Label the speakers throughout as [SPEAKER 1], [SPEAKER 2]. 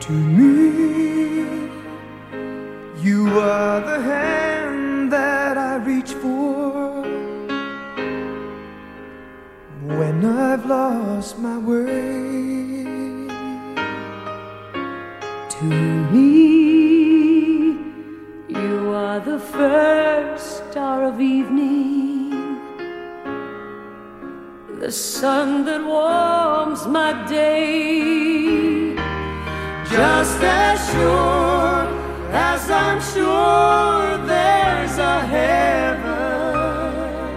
[SPEAKER 1] To me, you are the hand that I reach for when I've lost my way.
[SPEAKER 2] To me, you are the first star of evening, the sun that warms my day. Just as sure as I'm sure there's a heaven,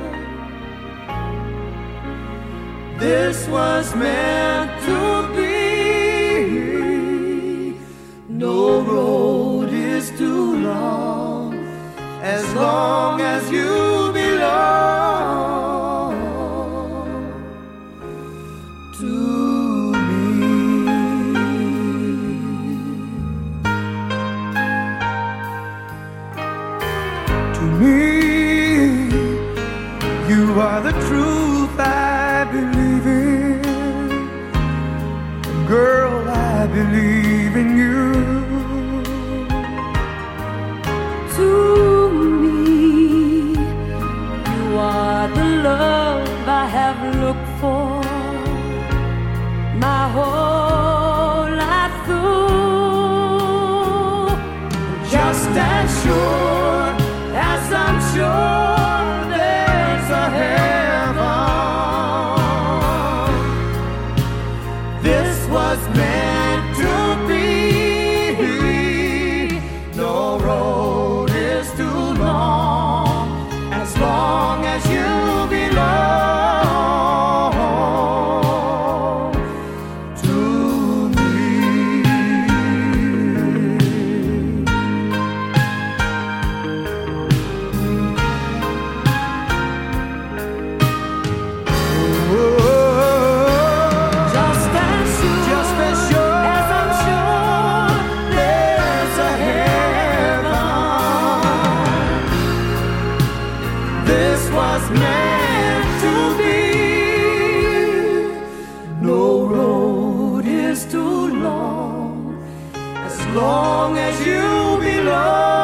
[SPEAKER 2] this was meant to be. No road is too long as you belong to me. You are the truth I believe in. Girl, I believe in you. To me, you are the love I have looked for my whole life through. Just as sure as I'm sure there's a heaven, this was meant to be. No road is too long as you belong to me. This was meant to be. No road is too long as you belong.